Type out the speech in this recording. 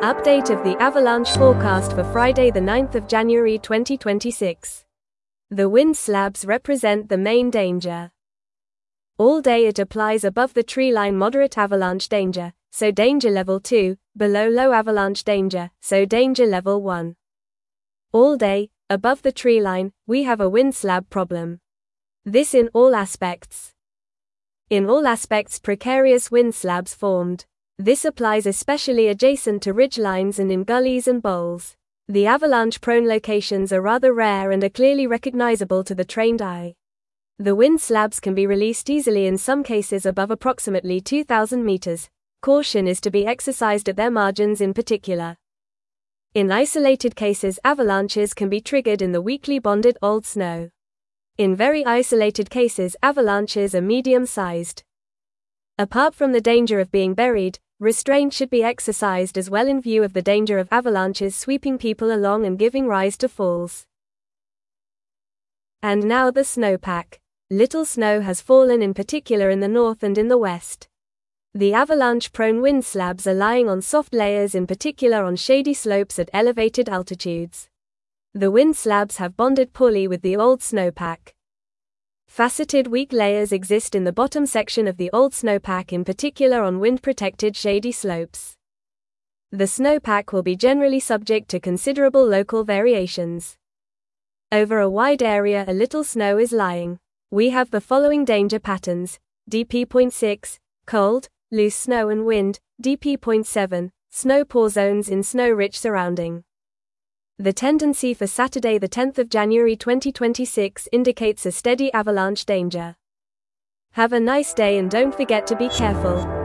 Update of the avalanche forecast for Friday the 9th of January 2026. The wind slabs represent the main danger. All day it applies above the tree line moderate avalanche danger, so danger level 2, below low avalanche danger, so danger level 1. All day, above the tree line, we have a wind slab problem. This in all aspects. In all aspects precarious wind slabs formed. This applies especially adjacent to ridge lines and in gullies and bowls. The avalanche-prone locations are rather rare and are clearly recognizable to the trained eye. The wind slabs can be released easily in some cases above approximately 2,000 meters. Caution is to be exercised at their margins in particular. In isolated cases, avalanches can be triggered in the weakly bonded old snow. In very isolated cases, avalanches are medium-sized. Apart from the danger of being buried, restraint should be exercised as well in view of the danger of avalanches sweeping people along and giving rise to falls. And now the snowpack. Little snow has fallen in particular in the north and in the west. The avalanche-prone wind slabs are lying on soft layers in particular on shady slopes at elevated altitudes. The wind slabs have bonded poorly with the old snowpack. Faceted weak layers exist in the bottom section of the old snowpack, in particular on wind-protected shady slopes. The snowpack will be generally subject to considerable local variations. Over a wide area a little snow is lying. We have the following danger patterns: DP.6, cold, loose snow and wind, DP.7, snow pour zones in snow-rich surrounding. The tendency for Saturday the 10th of January 2026 indicates a steady avalanche danger. Have a nice day and don't forget to be careful.